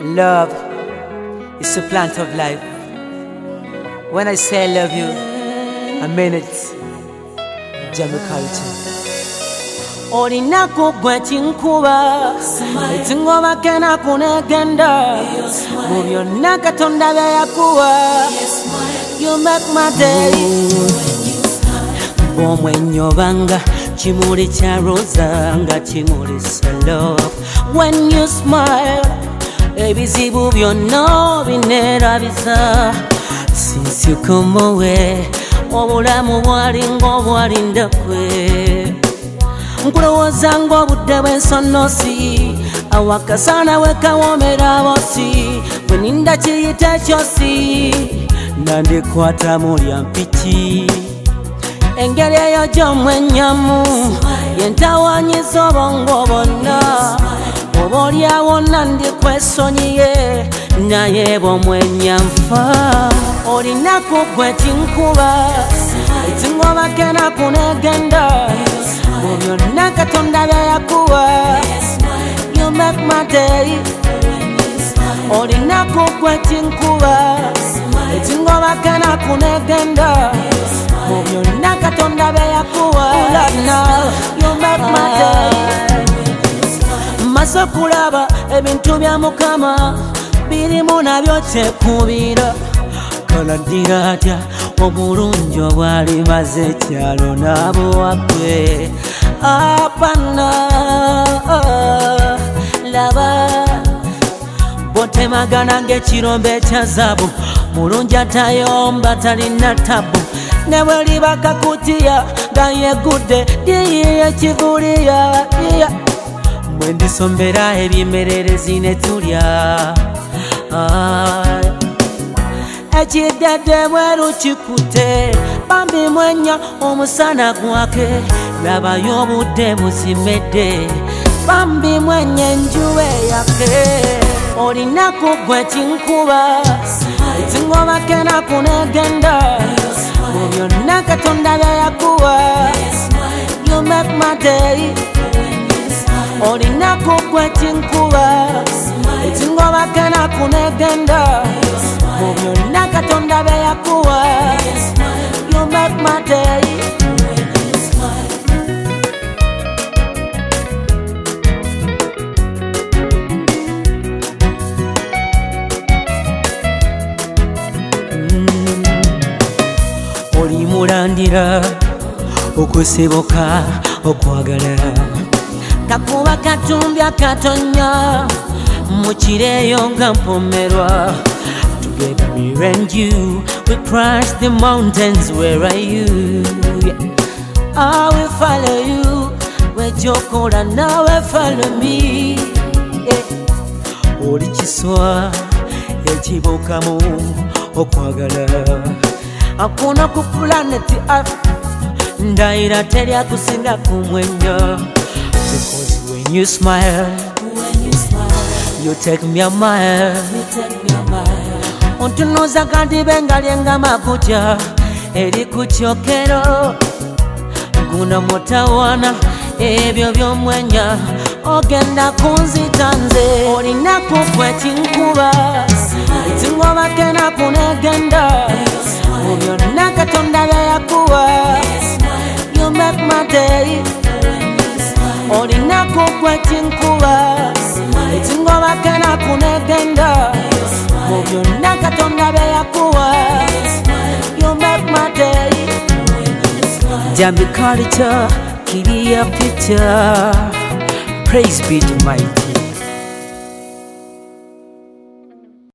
Love is a plant of life. When I say I love you, I mean it. Jamie culture. Olinaku gwe kinkuba ekingoba kena kunegenda mu byonna Katonda bye yakuwa. You make my day. Bw'omwenyobanga kimuli kya roza nga kimuli love. When you smile ebizibu byonna bineerabiza. Since you come away obulamu bwali ng'obwalinda kwe. Nkulowooza ng'obudde bw'ensonosi awakasana wekawomera abosi bwe ninda kiyita ekyosi nandikwata mulya mpiki. Engeri eyo gy'omwenyamu yentawanyiza obwongo bwonna. Oba olyawo nandikwesonyiye naye bw'omwenya nfa. Olinaku gwe kinkuba ekingoba kena kunegenda mu byonna Katonda bye yakuwa. You make my day. Olinaku gwe kinkuba ekingoba kena kunegenda mu byonna Katonda bye yakuwa. You make my day. Maso kulaba ebintu bya Mukama birimu nabyo kyekubira. Kaladira atya obulungi obwali maze ekyalo n'abowakwe. Apana laba bw'otemagana ng'ekirombe ekya zaabu mulungi atayomba talina tabu. Ne bwe liba kakutiya nga yegudde diye ekivuliya. Bwe ndisombera ebimererezi ne tulya ekidedde bweru kikute bambi mwenya omusana gwake. Labayo obudde busimedde bambi mwenya enjuba yake. Olinaku gwe kinkuba ekingoba kena kunegenda mu byonna Katonda bye yakuwa. You make my day. Olinaku gwe kinkuba ekingoba kena kunegenda mu byonna Katonda bye yakuwa. You make my day. Oli mulandira okusibuka okwagala kakuba katumbya katonya mukireyo nga mpomerwa. Together me and you we cross the mountains. Where are you? I will follow you. Where jokola nawe follow me. Oli kiswa ekibukamu okwagala. Hakuna ku planet Earth ndaira terya kusinga kumwenya. Because when you smile, you take me a mile. Ontunoza kandi bengalyenga makuja eri kukyokero. Guna mutawana ebyo by'omwenya ogenda kunzita nze. Olinaku gwe kinkuba ekingoba kena kunegenda mu byonna Katonda bye yakuwa. You make my day. Olinaku gwe kinkuba ekingoba kena kunegenda mu byonna Katonda bye yakuwa. You make my day. Jamie culture, Kiria picture. Praise be to my